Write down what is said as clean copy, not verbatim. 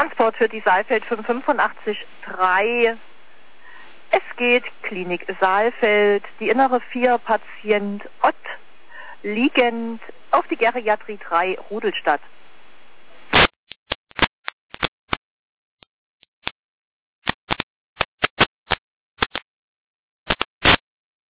Transport für die Saalfeld 585-3. Es geht Klinik Saalfeld, die innere 4, Patient Ott, liegend auf die Geriatrie 3, Rudelstadt.